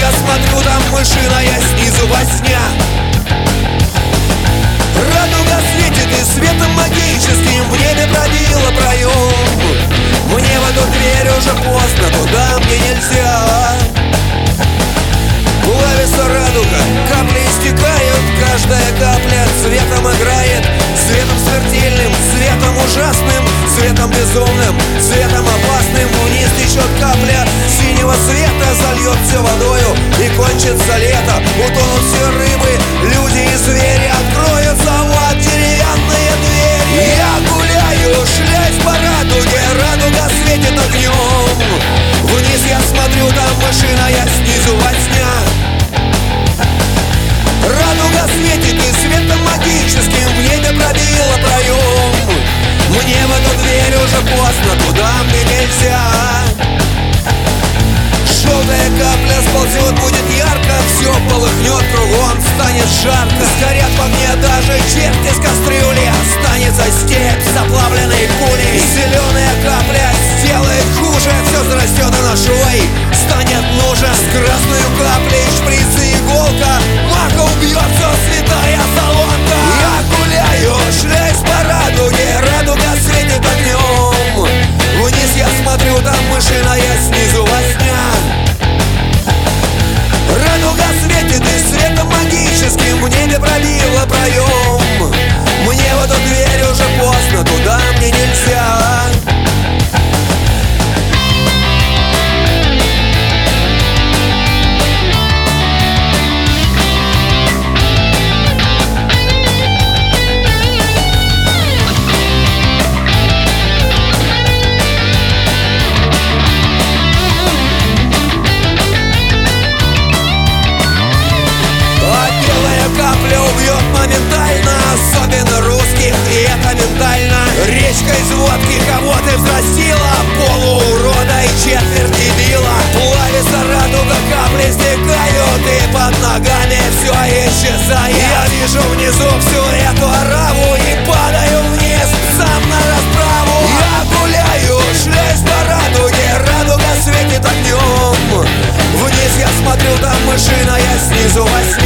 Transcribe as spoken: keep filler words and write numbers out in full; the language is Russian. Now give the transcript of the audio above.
я смотрю, там машина, я снизу во сне. Радуга светит и светом магическим в небе пробила проем. Мне в эту дверь уже поздно, туда мне нельзя. Плавится радуга, капли истекают, каждая капля цветом играет. Светом смертельным, светом ужасным, светом безумным, светом опасным. Вниз течет капля синего света, зальет все водою и кончится лето. Утонут все рыбы, люди и звери, откроются в ад деревянные двери. Я гуляю, шляюсь по радуге, радуга светит огнем. Вниз я смотрю, там машина, я снизу во сне. Радуга светит и светом магическим в небе пробила проем. Мне в эту дверь уже поздно, туда мне нельзя. Желтая капля сползет, будет ярко, все полыхнет кругом, станет жарко. Сгорят по мне даже черти с кастрюли, останется степь с заплавленной пулей. И зеленая капля сделает хуже, все зарастет и на швой станет нужен. С красной каплей шприц и иголка, мака убьет, все святая солонка. Я гуляю, шляюсь по радуге, радуга светит огнем. Вниз я смотрю, там машина, я снизу во сне. Радуга светит и светом магическим в небе пробила проем. Мне в эту дверь уже поздно, туда мне нельзя. Моментально, особенно русских, и это ментально. Речка из водки, кого ты взрастила, полуурода и четверть дебила. Плавится радуга, капли стекают, и под ногами все исчезает. Я вижу внизу всю эту ораву и падаю вниз сам на расправу. Я гуляю, шляюсь по радуге, радуга светит огнем. Вниз я смотрю, там машина, я снизу во сне.